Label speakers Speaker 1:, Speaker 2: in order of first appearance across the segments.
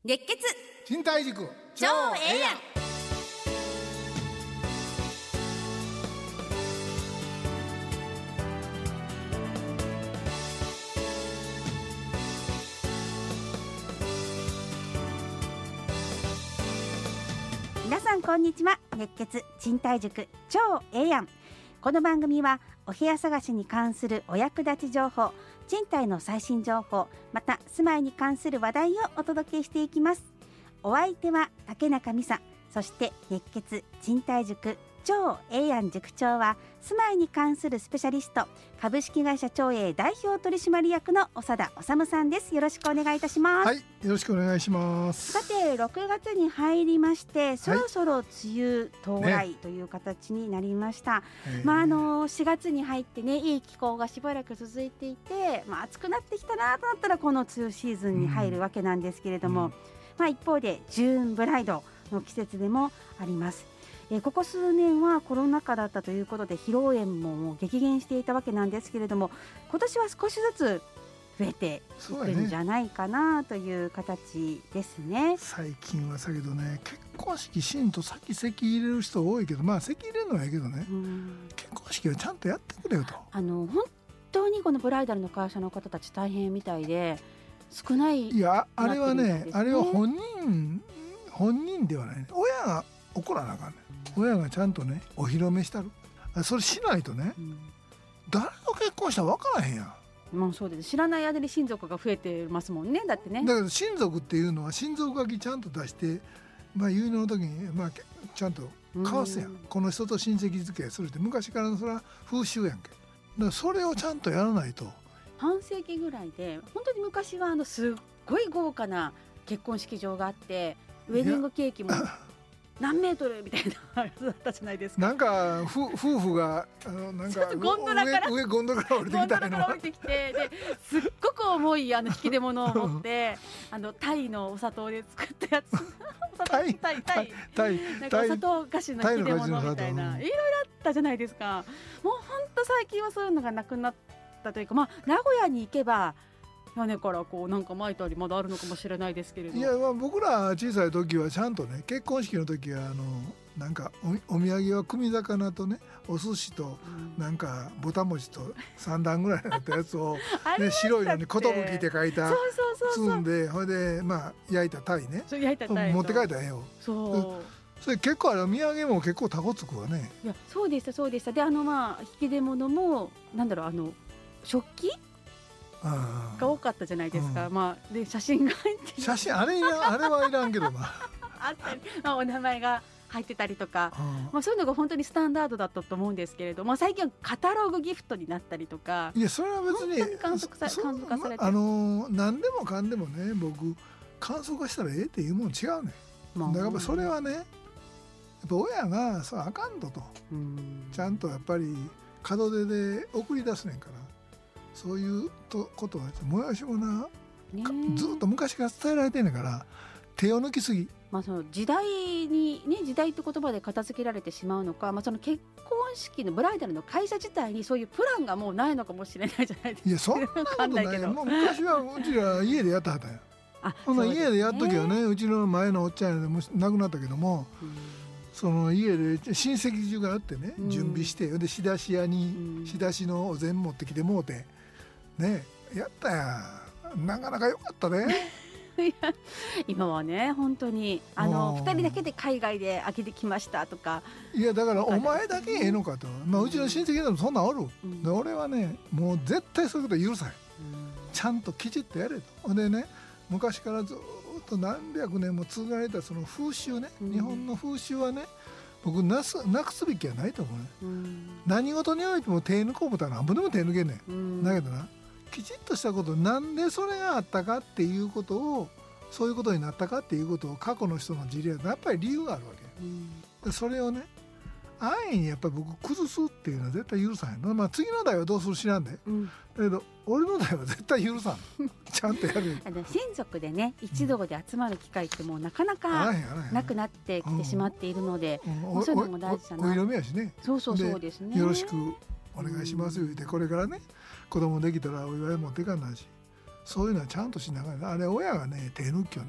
Speaker 1: 熱血
Speaker 2: 賃貸塾
Speaker 1: 超ええやん。皆さんこんにちは。熱血賃貸塾超ええやん。この番組はお部屋探しに関するお役立ち情報、賃貸の最新情報、また住まいに関する話題をお届けしていきます。お相手は竹中美沙、そして熱血賃貸塾超ええやん塾長は住まいに関するスペシャリスト、株式会社超え代表取締役の長田治さんです。よろしくお願いいたします。
Speaker 2: はい、よろしくお願いします。
Speaker 1: さて6月に入りまして、そろそろ梅雨到来という形になりました、4月に入ってね、いい気候がしばらく続いていて、暑くなってきたなとなったらこの梅雨シーズンに入るわけなんですけれども、一方でジューンブライドの季節でもあります。ここ数年はコロナ禍だったということで披露宴も激減していたわけなんですけれども、今年は少しずつ増えていくんじゃないかなという形ですね。
Speaker 2: 最近はさけどね、結婚式しんと先籍入れる人多いけど、籍入れるのはいいけどね、結婚式はちゃんとやってくれよと。
Speaker 1: 本当にこのブライダルの会社の方たち大変みたいで少ない。
Speaker 2: いや、あれはね、あれは本人ではない、ね、親が怒らなあかんね。親がちゃんとねお披露目したる。それしないとね、誰と結婚したら分からへんやん。
Speaker 1: そうです。知らない間に親族が増えてますもんね。だってね。
Speaker 2: だから親族っていうのは親族書きちゃんと出して、結納の時に、ちゃんと交わすやん。この人と親戚付き合いするって昔からのそれは風習やんけ。だからそれをちゃんとやらないと。
Speaker 1: 半世紀ぐらいで本当に昔はすっごい豪華な結婚式場があって、ウェディングケーキも何メートルみたいなやつだったじゃないですか。
Speaker 2: なんか夫婦がなんか
Speaker 1: ゴンドラから
Speaker 2: ゴンドラから降りてきたの
Speaker 1: 降りてきて、ですっごく重い引き出物を持ってタイのお砂糖で作ったやつタイなんかお砂糖菓子の引き出物みたいな、いろいろあったじゃないですか。もう本当最近はそういうのがなくなったというか、名古屋に行けば屋根からなんか巻いたりまだあるのかもしれないですけれど。
Speaker 2: いや、僕ら小さい時はちゃんとね、結婚式の時はなんか お土産は組魚とね、お寿司となんかぼた餅と3段ぐらいになったやつを、ね、白いのに寿って書いた包んで、ほいで焼いたタイね、持って帰ったらええよ。それ結構お土産も結構タコつくわね。
Speaker 1: いや、そうでしたそうでした。で引き出物も食器が多かったじゃないですか。で写真が入って
Speaker 2: 写真あれはいらんけどな
Speaker 1: あったり、お名前が入ってたりとか、そういうのが本当にスタンダードだったと思うんですけれども、最近はカタログギフトになったりとか。
Speaker 2: いや、それは別に
Speaker 1: 簡素化されて、
Speaker 2: 何でもかんでもね、僕簡素化したらええっていうもん違うね。だからそれはね、やっぱ親があかんとちゃんとやっぱり門出で送り出すねんから、そういうことはもやしもな、ずっと昔から伝えられてんねんから、手を抜きすぎ。
Speaker 1: その時代にね、時代って言葉で片付けられてしまうのか、その結婚式のブライダルの会社自体にそういうプランがもうないのかもしれないじゃないですか。
Speaker 2: いや、そんなことない。もう昔はうちら家でやったはったんや。家でやっときはね、うちの前のおっちゃんやでも亡くなったけども、その家で親戚中があってね、準備して、で仕出し屋に仕出しのお膳持ってきてもうてね、やったやん。なかなか良かったね
Speaker 1: 今はね、本当に2人だけで海外で開けてきましたとか。い
Speaker 2: や、だからお前だけええのかと。うちの親戚でもそんなんある、で俺はね、もう絶対そういうこと許さへん、ちゃんときちっとやれと。でね、昔からずっと何百年も継がれたその風習ね、日本の風習はね、僕なくすべきはないと思うね、何事においても手抜こう思ったら何分でも手抜けんねん、だけどな、きちっとしたこと、なんでそれがあったかっていうことを、そういうことになったかっていうことを、過去の人の事例はやっぱり理由があるわけ、でそれをね、安易にやっぱり僕崩すっていうのは絶対許さへんの。次の代はどうする知らんで、だけど俺の代は絶対許さんちゃんとやる
Speaker 1: 親族でね、一堂で集まる機会ってもうなかなかなくなってきてしまっているので、そういうのも大事だな。
Speaker 2: お色目やしね。
Speaker 1: そうですね。
Speaker 2: よろしくお願いします言って、これからね、子供できたらお祝い持っていかんないし、そういうのはちゃんとしながら、あれ親がね手抜きよね。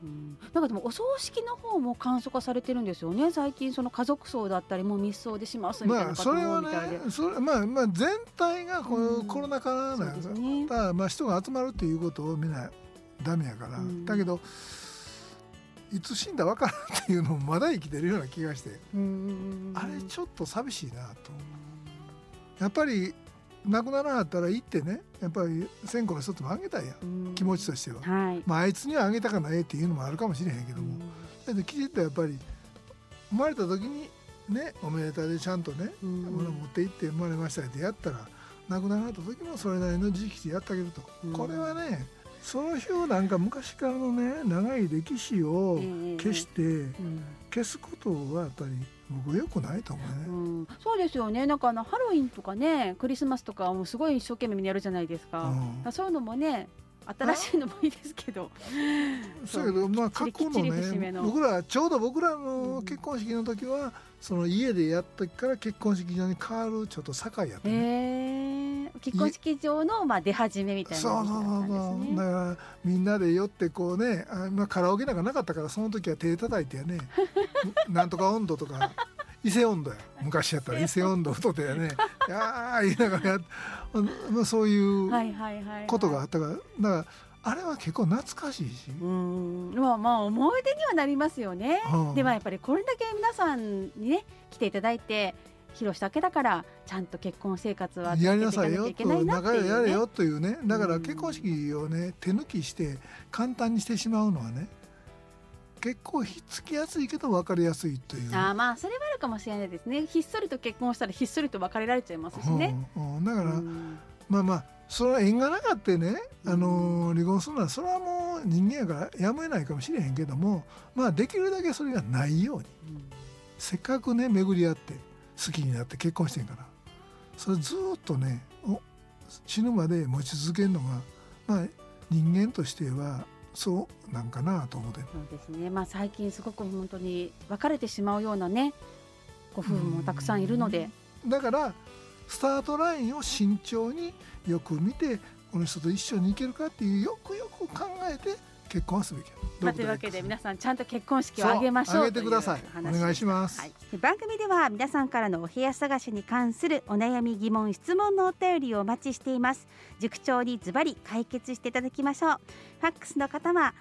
Speaker 1: なんかでもお葬式の方も簡素化されてるんですよね最近。その家族葬だったりも密葬でしますみたいな方も多いみたいで、
Speaker 2: それはね、まあ全体がこのコロナ禍なんですね。だからまあ人が集まるっていうことをみんなダメやから、だけどいつ死んだわからんっていうのもまだ生きてるような気がして、あれちょっと寂しいなと。やっぱり亡くならなかったら行ってね、やっぱり線香の一つもあげたいやん、気持ちとしては、まああいつにはあげたかないっていうのもあるかもしれへんけども、だってきちっとやっぱり生まれた時にね、おめでたでちゃんとね、物持って行って生まれましたってやったら、亡くなられた時もそれなりの時期でやってあげると、これはね、そういうなんか昔からのね長い歴史を消して、消すことはやっぱり僕は良くないと思うね。
Speaker 1: そうですよね。なんかハロウィンとかね、クリスマスとかもすごい一生懸命やるじゃないですか。そういうのもね、新しいのもいいですけど。
Speaker 2: そうやけど、まあ過去のね、僕らちょうど僕らの結婚式の時は、その家でやったから結婚式場に変わるちょっと境やったね。
Speaker 1: 結婚式場の出始めみたいな感じだったんですね。
Speaker 2: だからみんなで寄ってこうね、カラオケなんかなかったから、その時は手叩いてやねなんとか温度とか伊勢温度や、昔やったら伊勢温度太ってやねやー言いながらそういうことがあったから、だからあれは結構懐かしいし、
Speaker 1: まあ思い出にはなりますよね。でもやっぱりこれだけ皆さんにね来ていただいて披露したわけだから、ちゃんと結婚生活は
Speaker 2: やりなさいよと、仲良くやれよというね。だから結婚式をね手抜きして簡単にしてしまうのはね、結構ひっつきやすいけど分かりやすいという。
Speaker 1: まあそれはあるかもしれないですね。ひっそりと結婚したらひっそりと別れられちゃいますしね。
Speaker 2: だからまあそれは縁がなかってね、離婚するのはそれはもう人間やからやむを得ないかもしれへんけども、まあできるだけそれがないように、せっかくね巡り合って好きになって結婚してんから、それずっとね死ぬまで持ち続けるのが、まあ人間としてはそうなんかなと思って。
Speaker 1: そうですね。最近すごく本当に別れてしまうようなねご夫婦もたくさんいるので、
Speaker 2: だからスタートラインを慎重によく見て、この人と一緒に行けるかっていうよくよく考えて結婚すべきや。
Speaker 1: というわけで皆さんちゃんと結婚式を挙げましょう。
Speaker 2: 挙げてください。お願いします。
Speaker 1: 番組では皆さんからのお部屋探しに関するお悩み疑問質問のお便りをお待ちしています。塾長にズバリ解決していただきましょう。ファックスの方は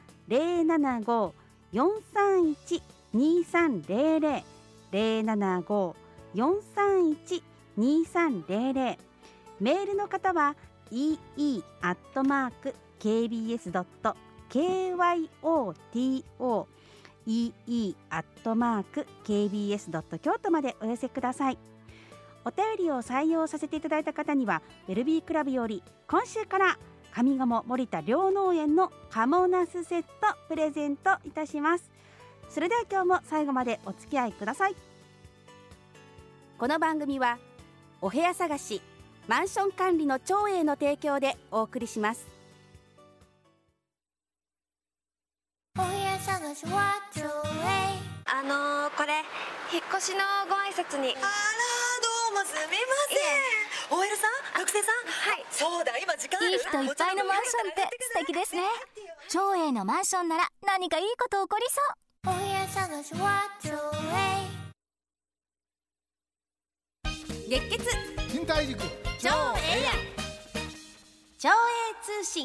Speaker 1: 075-431-2300 075-431-2300、メールの方は ee@kbs.kyoto ee@kbs.kyoto までお寄せください。お便りを採用させていただいた方にはベルビークラブより今週から上賀茂森田両農園のカモナスセットプレゼントいたします。それでは今日も最後までお付き合いください。この番組はお部屋探しマンション管理の長英の提供でお送りします。
Speaker 3: お部屋探しは長英。これ引っ越しのご挨拶に。
Speaker 4: どうもすみません。OL さん、学生さん。
Speaker 3: はい。
Speaker 4: そうだ、今時間ある。
Speaker 3: いい人いっぱいのマンションって素敵ですね。長英のマンションなら何かいいこと起こりそう。お部屋探しは長英。
Speaker 1: 月血
Speaker 2: 金太塾
Speaker 1: 長英長英通信。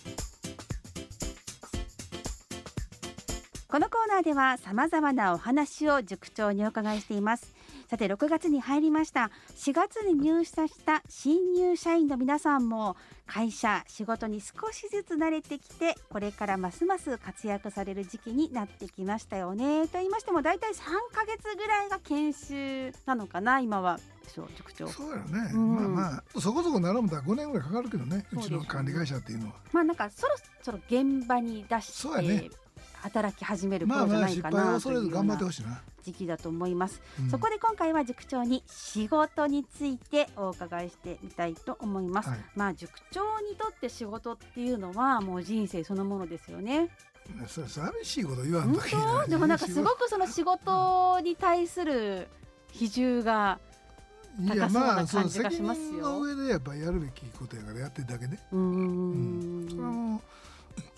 Speaker 1: このコーナーではさまざまなお話を塾長にお伺いしています。さて6月に入りました。4月に入社した新入社員の皆さんも会社仕事に少しずつ慣れてきて、これからますます活躍される時期になってきましたよね。と言いましてもだいたい3ヶ月ぐらいが研修なのかな今は。塾長。
Speaker 2: そうやね、まあそこそこ習うのは5年ぐらいかかるけどね、うちの管理会社っていうのは。
Speaker 1: なんかそろそろ現場に出して働き始める頃じゃないかなというような時期だと思います。そこで今回は塾長に仕事についてお伺いしてみたいと思います。塾長にとって仕事っていうのはもう人生そのものですよね。
Speaker 2: それ寂しいこと言わんときな。
Speaker 1: でもなんかすごくその仕事に対する比重が高そうな感じがしますよ。
Speaker 2: 責任の上でやっぱりやるべきことやからやってるだけで。それはもう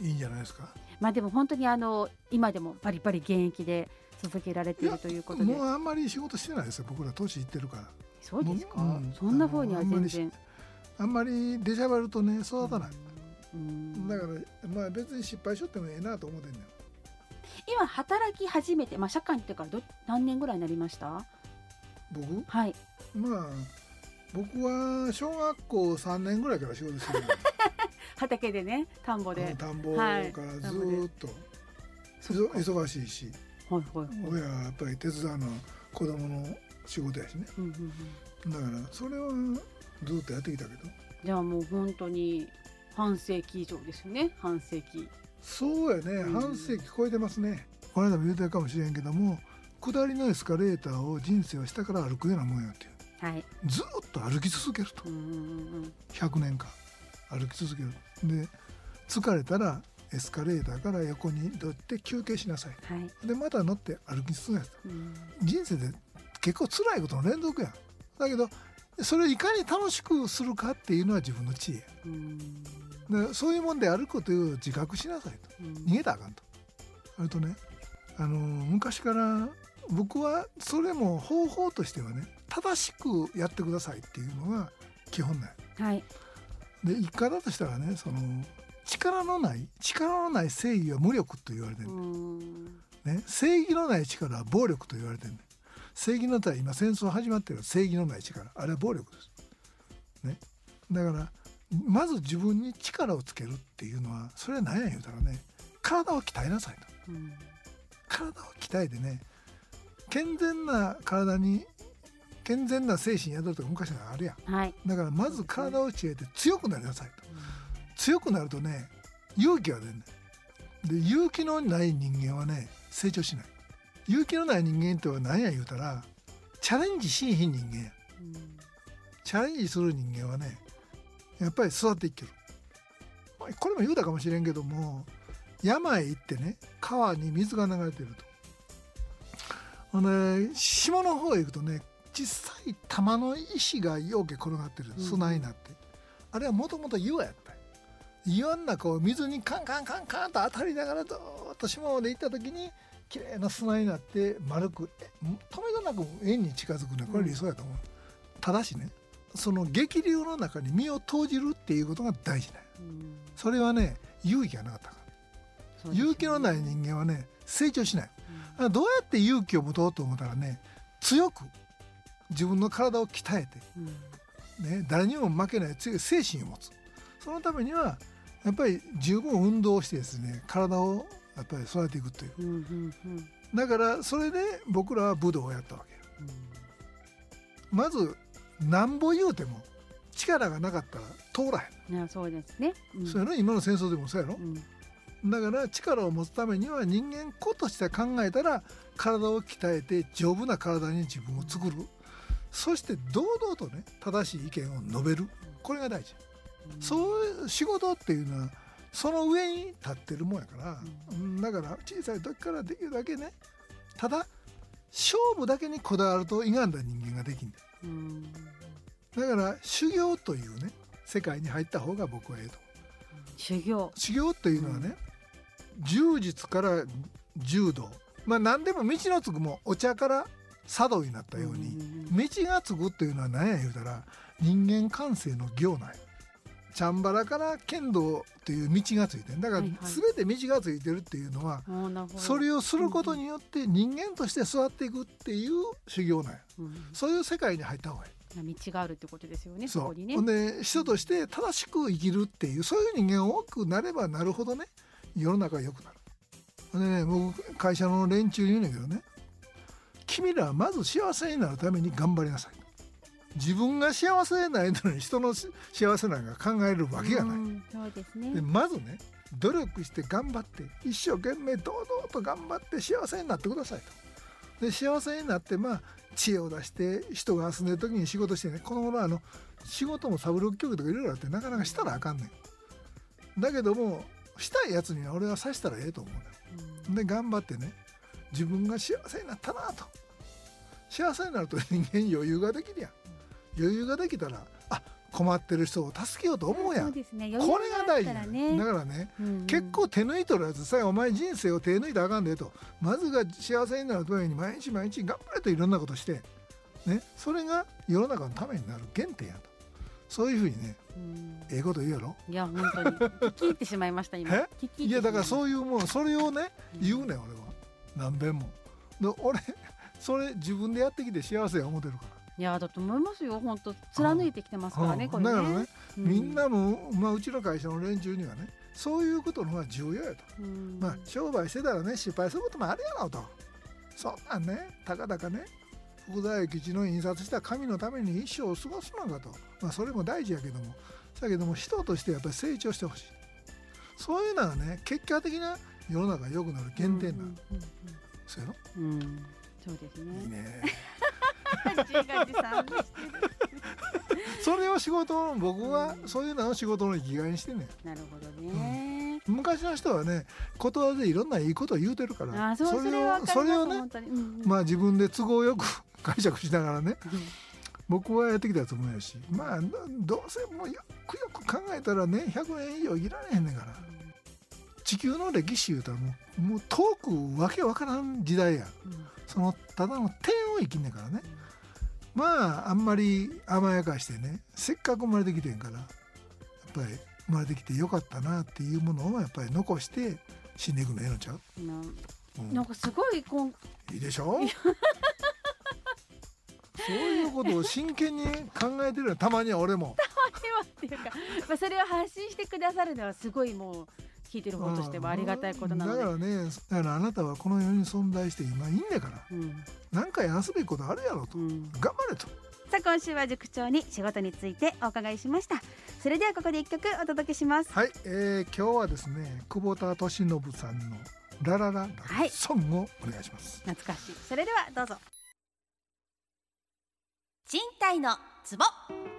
Speaker 2: いいんじゃないですか。
Speaker 1: まあでも本当に今でもバリバリ現役で続けられているということで。
Speaker 2: もうあんまり仕事してないですよ、僕ら年いってるから。
Speaker 1: そうですか、そんな風には全然
Speaker 2: あんまり出しゃばるとね育たない、
Speaker 1: だ
Speaker 2: からまあ別に失敗しとってもええなと思ってんのよ。
Speaker 1: 今働き始めて、まあ、社会に行ってから何年ぐらいになりました？
Speaker 2: 僕、
Speaker 1: はい、
Speaker 2: まあ僕は小学校3年ぐらいから仕事してる
Speaker 1: 畑でね、田んぼで、
Speaker 2: 田んぼからずーっと、忙しいし、親はやっぱり手伝うのは子供の仕事やしね、だからそれはずっとやってきたけど。
Speaker 1: じゃあもう本当に半世紀以上ですよね。半世紀。
Speaker 2: そうやね、半世紀超えてますね。この間も言うてるかもしれんけども、下りのエスカレーターを人生は下から歩くようなもんやっていう、はい、ずっと歩き続けると、100年間歩き続ける。で疲れたらエスカレーターから横に乗って休憩しなさい、はい、でまた乗って歩き続けると、人生で結構辛いことの連続やん。だけどそれをいかに楽しくするかっていうのは自分の知恵や。でそういうもんで歩くという自覚しなさいと、逃げたらあかんと。それとね、昔から僕はそれも方法としてはね、正しくやってくださいっていうのが基本なんや、はい、で生き方としたらね、力のない正義は無力と言われてる、ね、正義のない力は暴力と言われてる。正義のない、今戦争始まってる正義のない力、あれは暴力です、ね、だからまず自分に力をつけるっていうのは、それは何や言うたらね、体を鍛えなさいと、体を鍛えてね、健全な体に健全な精神宿るとか昔からあるやん、はい、だからまず体を鍛えて強くなりなさいと、強くなるとね、勇気が出るね。で勇気のない人間はね成長しない。勇気のない人間っては何や言うたら、チャレンジしいひん人間や、チャレンジする人間はねやっぱり育っていける。これも言うたかもしれんけども、山へ行ってね、川に水が流れてると、島の方へ行くとね、小さい玉の石がようけ転がってる、砂になって、あれはもともと岩やった。岩の中を水にカンカンカンカンと当たりながらずっと島まで行った時にきれいな砂になって丸く、とめどなく円に近づくね。これ理想やと思う、ただしね、その激流の中に身を投じるっていうことが大事だよ、それはね勇気がなかったから、勇気のない人間はね成長しない、どうやって勇気を持とうと思ったらね、強く自分の体を鍛えて、ね、誰にも負けない強い精神を持つ。そのためにはやっぱり十分運動をしてですね、体をやっぱり育てていくという、だからそれで僕らは武道をやったわけよ、まずなんぼ言うても力がなかったら通らへん。
Speaker 1: いや、そうですね、
Speaker 2: そうやろ、今の戦争でもそうやろ、だから力を持つためには人間個として考えたら体を鍛えて丈夫な体に自分を作る、そして堂々とね正しい意見を述べる、これが大事、そういう仕事っていうのはその上に立ってるもんやから、だから小さい時からできるだけね、ただ勝負だけにこだわると歪んだ人間ができんだ、だから修行というね世界に入った方が僕はええと思う。修行というのはね、柔術から柔道、何でも道の継ぐもお茶から茶道になったように、道が継ぐっていうのは何や言うたら人間感性の行なんや。チャンバラから剣道という道がついてる。だから全て道がついてるっていうのは、それをすることによって人間として育っていくっていう修行なんや、そういう世界に入った方がいい。
Speaker 1: 道があるってことですよね。
Speaker 2: そう、
Speaker 1: そこにね。
Speaker 2: で人として正しく生きるっていう、そういう人間が多くなればなるほどね、世の中が良くなる。でね、僕会社の連中に言うんだけどね、君らはまず幸せになるために頑張りなさい。自分が幸せでないのに人の幸せなんか考えるわけがない。
Speaker 1: そうですね。
Speaker 2: でまずね、努力して頑張って一生懸命堂々と頑張って幸せになってくださいと。で幸せになって、知恵を出して人が遊んでる時に仕事してね、この頃は仕事もサブロック教育とかいろいろあってなかなかしたらあかんねん。だけどもしたいやつには俺はさしたらええと思うんだよ、で頑張ってね、自分が幸せになったなと。幸せになると人間余裕ができるやん。余裕ができたら、 困ってる人を助けようと思うやん。
Speaker 1: そうですね、
Speaker 2: これが大事だ、
Speaker 1: ね、
Speaker 2: だからね、
Speaker 1: うんうん、
Speaker 2: 結構手抜いとるやつさ、お前人生を手抜いたらあかんでと、まずが幸せになるために毎日毎日頑張れといろんなことして、ね、それが世の中のためになる原点やと、そういうふうにね、ええこと言うやろ。
Speaker 1: いや本当に聞き入ってしまいました今。
Speaker 2: いやだからそういうもん、それをね言うねん俺は何遍も。で俺それ自分でやってきて幸せや思ってるから。
Speaker 1: いやだと思いますよ、本当貫いてきてますからね、これね。
Speaker 2: だからね、みんなも、うちの会社の連中にはね、そういうことの方が重要やと、商売してたらね失敗することもあるやろと、そんなんねたかだかね福沢諭吉の印刷した紙のために一生を過ごすのかと、それも大事やけども、だけども人としてやっぱり成長してほしい、そういうのはね結果的な世の中が良くなる原点なの、そうやろ、
Speaker 1: そうですね。
Speaker 2: いいね
Speaker 1: 自画自賛してる
Speaker 2: それを仕事、僕はそういうのを仕事の生きがいにしてんねん。
Speaker 1: なるほどね、
Speaker 2: 昔の人はね言葉でいろんないいことを言うてるから、
Speaker 1: それをね、
Speaker 2: 自分で都合よく解釈しながらね、僕はやってきたつもりやし、どうせもうよくよく考えたらね100年以上生きられへんねんから、地球の歴史言うたらもう遠くわけわからん時代や、そのただの点を生きんねんからね、あんまり甘やかしてね、せっかく生まれてきてんから、やっぱり生まれてきてよかったなっていうものをやっぱり残して死んでいくのええのちゃう？
Speaker 1: なんかすごい
Speaker 2: いいでしょそういうことを真剣に考えてるよ、たまには俺も。
Speaker 1: たまにはっていうか、それを発信してくださるのはすごいもう聞いてる方としてはありがたいことなので、
Speaker 2: だからあなたはこの世に存在して今いいんだから、何かやらすべきことあるやろと、頑張れと。
Speaker 1: さあ今週は塾長に仕事についてお伺いしました。それではここで一曲お届けします。
Speaker 2: はい、今日はですね久保田利伸さんのララララソングをお願いします。
Speaker 1: 懐かしい。それではどうぞ。
Speaker 3: 賃貸のツボ。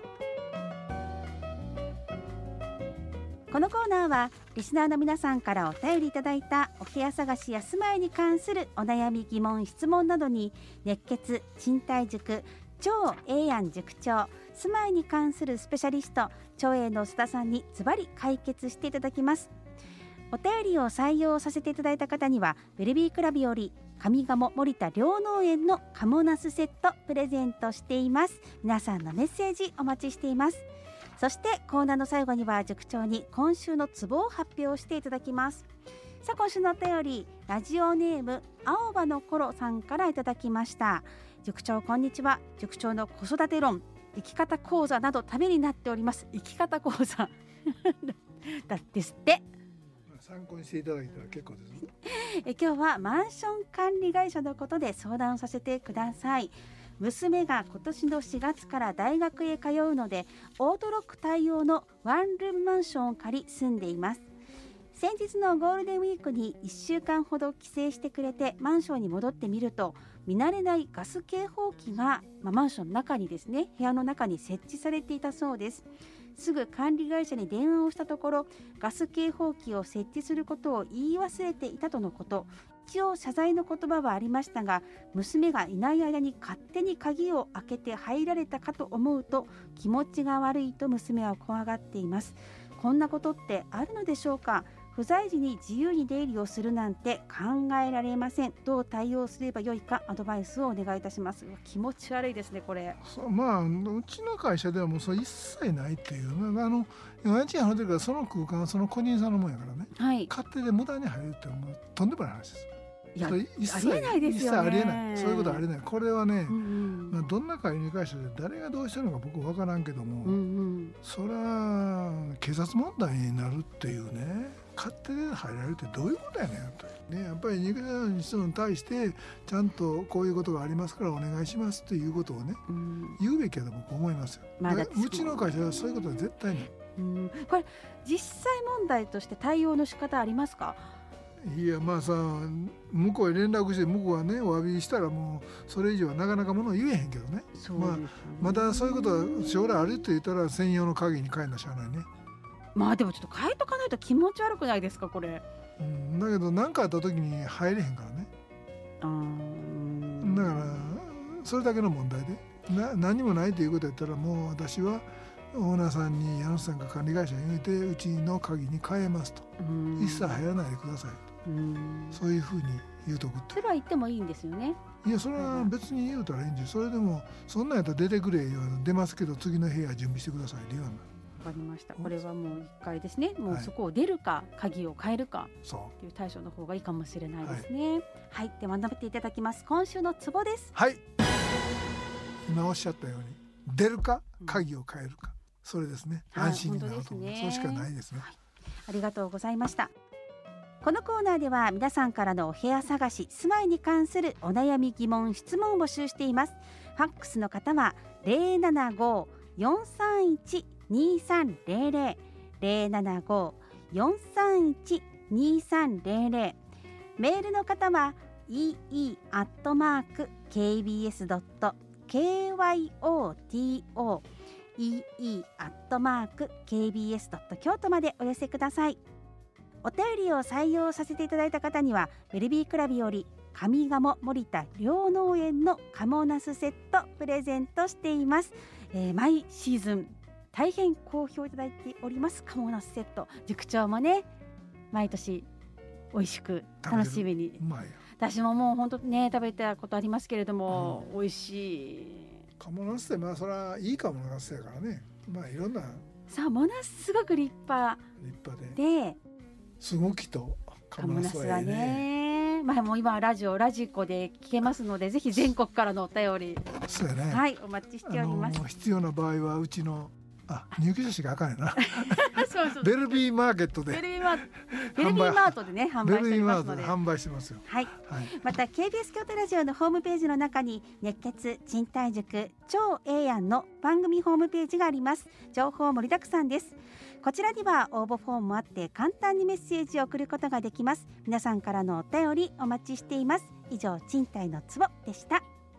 Speaker 1: このコーナーはリスナーの皆さんからお便りいただいたお部屋探しや住まいに関するお悩み疑問質問などに、熱血賃貸塾超ええやん塾長、住まいに関するスペシャリスト超えの須田さんにズバリ解決していただきます。お便りを採用させていただいた方にはベルビークラブより上賀茂森田両農園のカモナスセットプレゼントしています。皆さんのメッセージお待ちしています。そしてコーナーの最後には塾長に今週のツボを発表していただきます。さあ今週のお便り、ラジオネーム青葉の頃さんからいただきました。塾長こんにちは。塾長の子育て論、生き方講座などためになっております。生き方講座だですって。
Speaker 2: 参考にしていただいたら結構です。
Speaker 1: 今日はマンション管理会社のことで相談させてください。娘が今年の4月から大学へ通うので、オートロック対応のワンルームマンションを借り住んでいます。先日のゴールデンウィークに1週間ほど帰省してくれて、マンションに戻ってみると、見慣れないガス警報器が、マンションの中にですね、部屋の中に設置されていたそうです。すぐ管理会社に電話をしたところ、ガス警報器を設置することを言い忘れていたとのこと。一応謝罪の言葉はありましたが、娘がいない間に勝手に鍵を開けて入られたかと思うと気持ちが悪いと娘は怖がっています。こんなことってあるのでしょうか。不在時に自由に出入りをするなんて考えられません。どう対応すればよいかアドバイスをお願いいたします。気持ち悪いですねこれ。
Speaker 2: うちの会社ではもうそれ一切ないっていう、家賃払ってるからその空間はその個人さんのもんやからね、勝手で無駄に入るってもうとんでもない話です。
Speaker 1: いや、ありえないですよね。
Speaker 2: 一切ありえない。そういうことはありえない。これはね、どんな管理会社で誰がどうしてるのか僕分からんけども、それは警察問題になるっていうね、勝手で入られるってどういうことやねんとね、やっぱり入居者の人に対してちゃんとこういうことがありますからお願いしますということをね、言うべきやと僕思いますよ。うちの会社はそういうことは絶対ない。
Speaker 1: これ実際問題として対応の仕方ありますか？
Speaker 2: いや向こうへ連絡して向こうはねお詫びしたらもうそれ以上はなかなかものを言えへんけどね。またそういうことは将来あるって言ったら専用の鍵に変えなしゃあないね。
Speaker 1: でもちょっと変えとかないと気持ち悪くないですかこれ。
Speaker 2: だけど何かあった時に入れへんからね。だからそれだけの問題で何もないということやったらもう私はオーナーさんに家主さんが管理会社に言うてうちの鍵に変えますと、一切入らないでくださいと、そういうふうに言うとくって。
Speaker 1: それは言ってもいいんですよね。
Speaker 2: いやそれは別に言うたらいいんですよ。それでもそんなんやったら出てくれよ、出ますけど次の部屋準備してくださいって言わない。
Speaker 1: わかりました。これはもう一回ですね、もうそこを出るか、鍵を変えるかという対処の方がいいかもしれないですね。はい、では学べていただきます。今週のツボです。
Speaker 2: はい、今おっしゃったように出るか鍵を変えるか、それですね。安心になると思う、そうしかないですね。
Speaker 1: ありがとうございました。このコーナーでは皆さんからのお部屋探し、住まいに関するお悩み疑問質問を募集しています。ファックスの方は 075-431-2300 075-431-2300、 メールの方は ee@kbs.kyoto ee@kbs.kyoto までお寄せください。お便りを採用させていただいた方にはベルビークラブより上賀茂森田両農園のカモナスセットプレゼントしています。毎シーズン大変好評いただいておりますカモナスセット。塾長もね毎年美味しく楽しみに、
Speaker 2: うまいよ。
Speaker 1: 私ももう本当ね食べたことありますけれども、美味しい
Speaker 2: カモナスってそれはいいカモナスやからね、いろんな
Speaker 1: さあものすごく立派です
Speaker 2: ごきとカモナスはね、
Speaker 1: もう今ラジコで聞けますので、ぜひ全国からのお便り
Speaker 2: そうやね、
Speaker 1: はい、お待ちしております。
Speaker 2: 必要な場合はうちの入居者しかあかんやな
Speaker 1: そう
Speaker 2: ベルビーマーケットで
Speaker 1: ベルビーマートでね販売しておりますので、
Speaker 2: 販売してますよ。
Speaker 1: はい、また KBS 京都ラジオのホームページの中に熱血賃貸塾超ええやんの番組ホームページがあります。情報盛りだくさんです。こちらには応募フォームもあって簡単にメッセージを送ることができます。皆さんからのお便りお待ちしています。以上、賃貸のツボでした。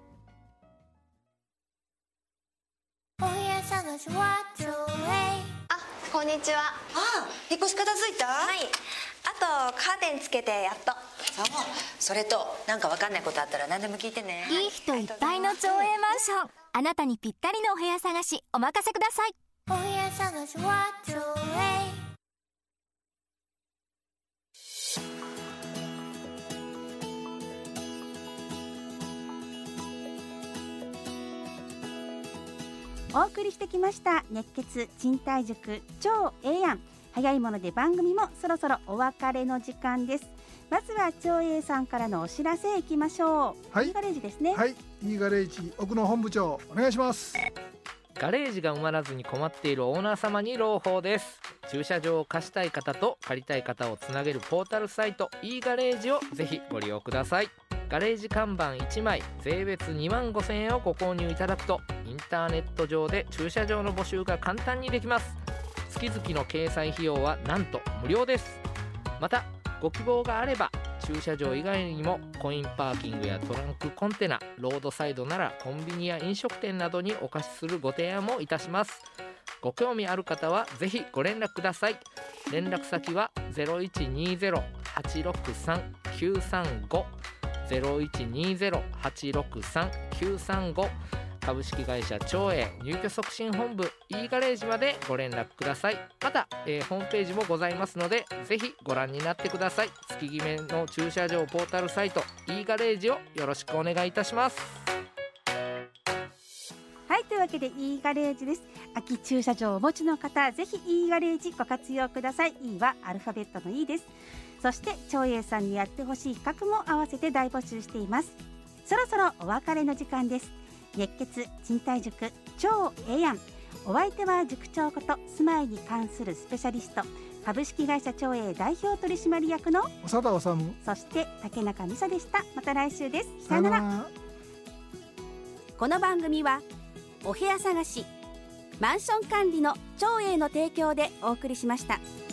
Speaker 3: お部屋探しはちょい。
Speaker 4: こんにちは。引っ越し片付いた？
Speaker 3: はい、あとカーテンつけてやっと。
Speaker 4: それとなんかわかんないことあったら何でも聞いてね。
Speaker 3: いい人いっぱいの町営マンション、あなたにぴったりのお部屋探しお任せください。お部屋探しはちょい。
Speaker 1: お送りしてきました熱血賃貸塾超ええやん。早いもので番組もそろそろお別れの時間です。まずは超ええさんからのお知らせいきましょう。いいガレージですね。
Speaker 2: はい、いいガレージ奥野本部長お願いします。
Speaker 5: ガレージが埋まらずに困っているオーナー様に朗報です。駐車場を貸したい方と借りたい方をつなげるポータルサイト e ガレージをぜひご利用ください。ガレージ看板1枚税別25,000円をご購入いただくとインターネット上で駐車場の募集が簡単にできます。月々の掲載費用はなんと無料です。またご希望があれば駐車場以外にもコインパーキングやトランクコンテナ、ロードサイドならコンビニや飲食店などにお貸しするご提案もいたします。ご興味ある方はぜひご連絡ください。連絡先は 0120-863-935 0120-863-935 株式会社長英入居促進本部 e ガレージまでご連絡ください。また、ホームページもございますのでぜひご覧になってください。月決めの駐車場ポータルサイト e ガレージをよろしくお願いいたします。
Speaker 1: はい、というわけで e ガレージです。空き駐車場をお持ちの方ぜひ e ガレージご活用ください。 E はアルファベットの E です。そして長英さんにやってほしい企画も合わせて大募集しています。そろそろお別れの時間です。熱血賃貸塾超ええやん。お相手は塾長こと住まいに関するスペシャリスト株式会社長英代表取締役の
Speaker 2: 長田治、
Speaker 1: そして竹中美沙でした。また来週です。さよなら。この番組はお部屋探しマンション管理の長英の提供でお送りしました。